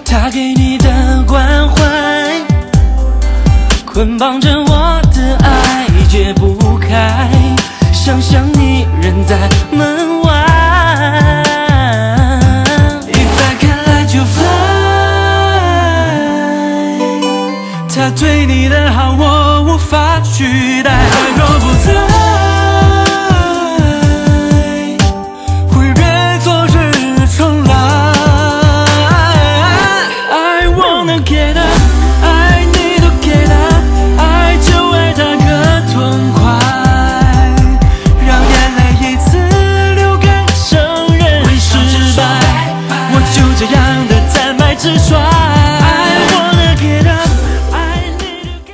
他给你的关怀，捆绑着我的爱，解不开。想象你人在门外，一翻开来就 fly。他对你的好我无法取代。